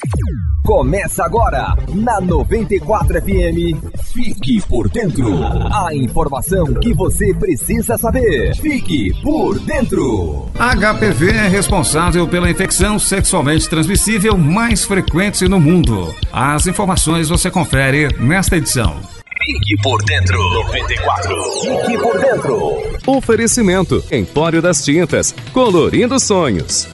Começa agora, na 94 FM, Fique por Dentro. A informação que você precisa saber. Fique por Dentro. HPV é responsável pela infecção sexualmente transmissível mais frequente no mundo. As informações você confere nesta edição. Fique por Dentro 94. Fique por Dentro. Oferecimento: Empório das Tintas, colorindo sonhos.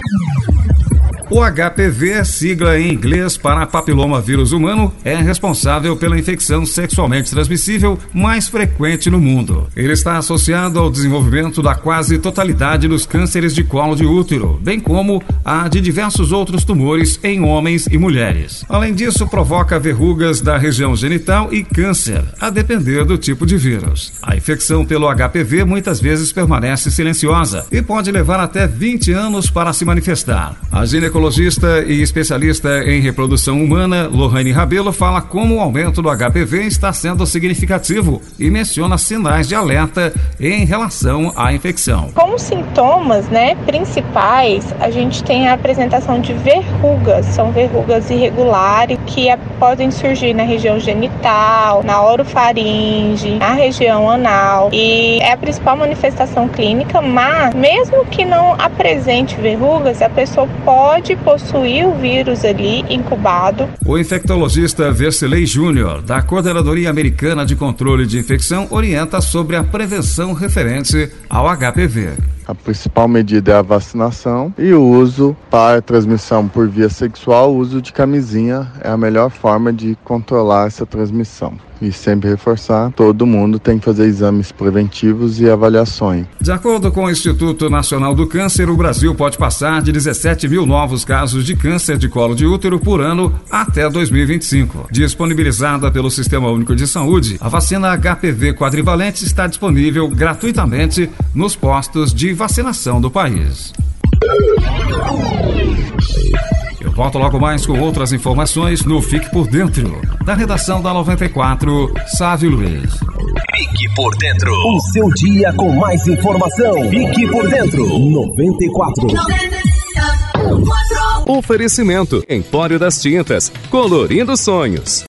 O HPV, sigla em inglês para papiloma vírus humano, é responsável pela infecção sexualmente transmissível mais frequente no mundo. Ele está associado ao desenvolvimento da quase totalidade dos cânceres de colo de útero, bem como a de diversos outros tumores em homens e mulheres. Além disso, provoca verrugas da região genital e câncer, a depender do tipo de vírus. A infecção pelo HPV muitas vezes permanece silenciosa e pode levar até 20 anos para se manifestar. A ginecologista e especialista em reprodução humana, Lohane Rabelo, fala como o aumento do HPV está sendo significativo e menciona sinais de alerta em relação à infecção. Como sintomas, principais, a gente tem a apresentação de verrugas. São verrugas irregulares que podem surgir na região genital, na orofaringe, na região anal. E é a principal manifestação clínica, mas mesmo que não apresente verrugas, a pessoa pode possuir o vírus ali incubado. O infectologista Verceley Júnior, da Coordenadoria Americana de Controle de Infecção, orienta sobre a prevenção referente ao HPV. A principal medida é a vacinação e o uso para transmissão por via sexual, o uso de camisinha é a melhor forma de controlar essa transmissão. E sempre reforçar, todo mundo tem que fazer exames preventivos e avaliações. De acordo com o Instituto Nacional do Câncer, o Brasil pode passar de 17 mil novos casos de câncer de colo de útero por ano até 2025. Disponibilizada pelo Sistema Único de Saúde, a vacina HPV quadrivalente está disponível gratuitamente nos postos de vacinação do país. Eu volto logo mais com outras informações no Fique por Dentro, da redação da 94, Sávio Luiz. Fique por Dentro. O seu dia com mais informação. Fique por Dentro 94. Oferecimento: Empório das Tintas, colorindo sonhos.